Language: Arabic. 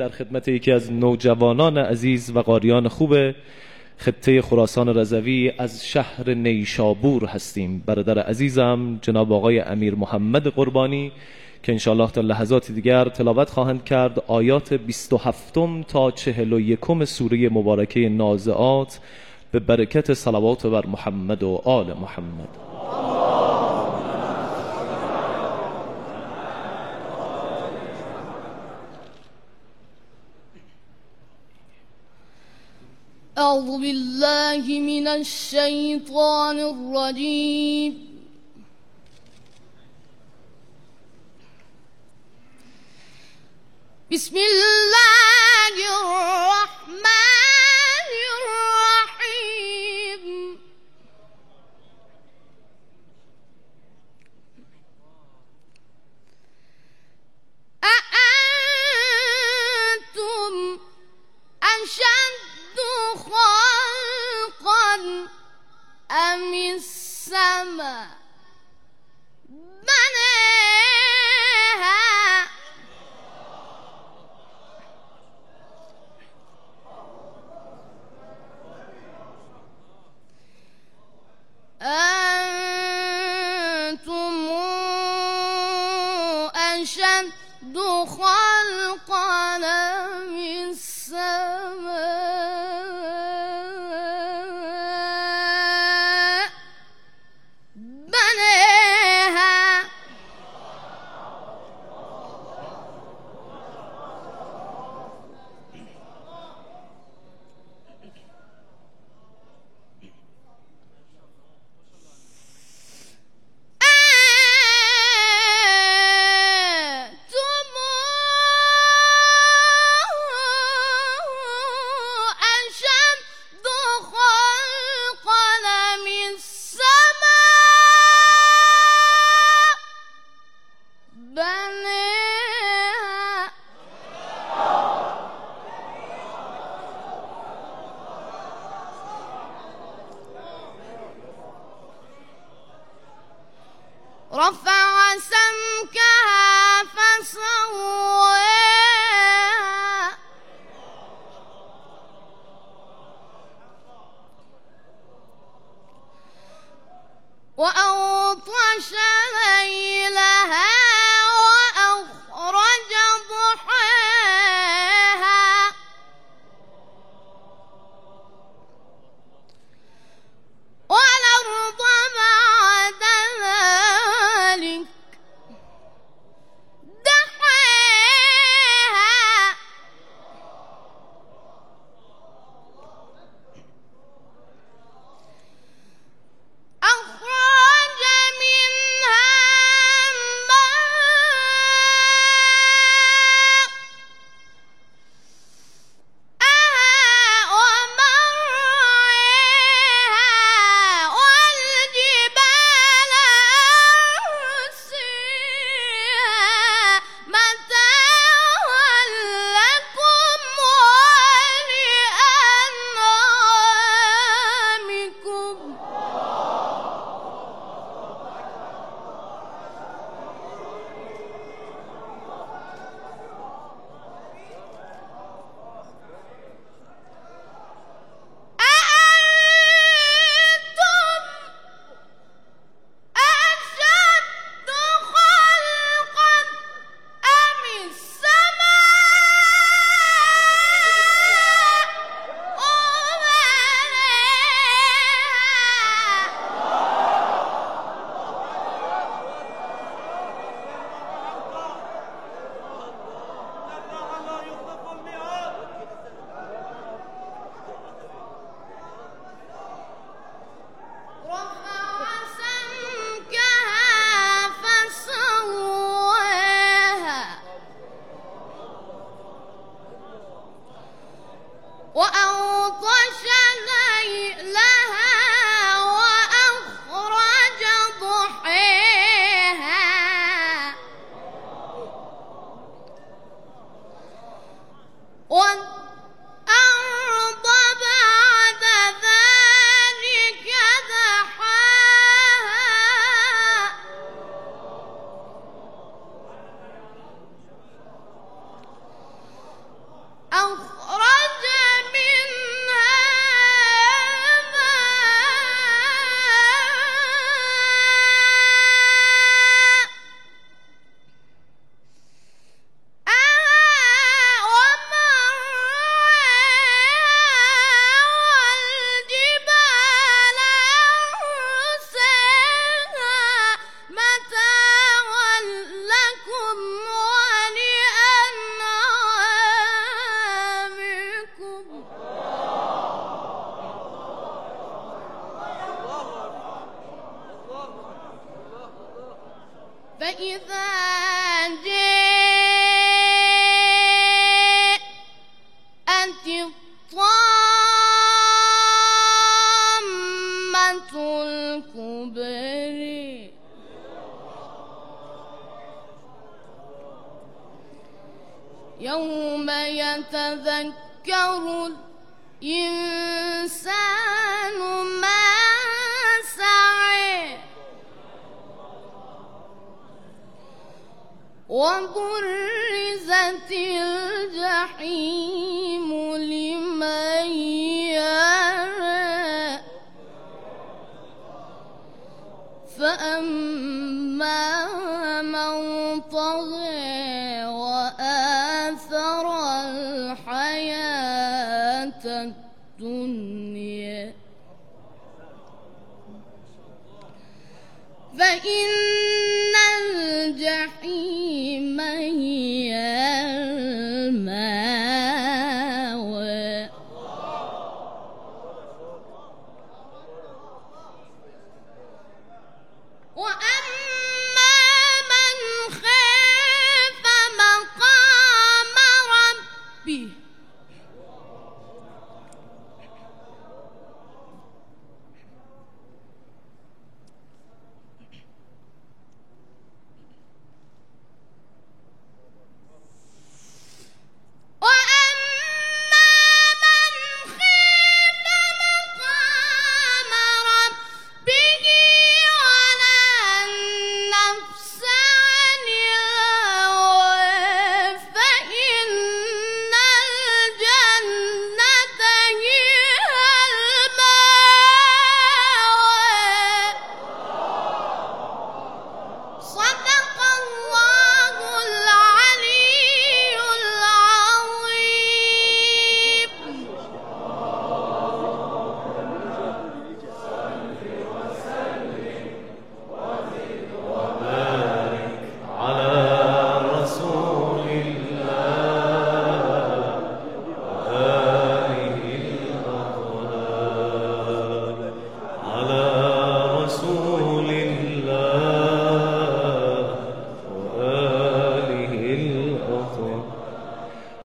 در خدمت یکی از نوجوانان عزیز و قاریان خوب خطه خراسان رضوی از شهر نیشابور هستیم. برادر عزیزم جناب آقای امیر محمد قربانی که انشاءالله تا لحظات دیگر تلاوت خواهند کرد آیات 27 تا 41 سوره مبارکه نازعات به برکت صلوات بر محمد و آل محمد. أعوذ بالله من الشيطان الرجيم. بسم الله الرحمن الرحيم. أأنتم أشد خلقا أم السماء بناها أنتم أشد خلقا أم السماء بناها أنتم أخرج منها فإذا جاءت الطامة الكبرى يوم يتذكر الإنسان ما سعى وبرزت الجحيم لمن يرى فأما من طغى وآثر الحياة الدنيا فإن الجحيم هي المأوى وأما من خاف مقام ربه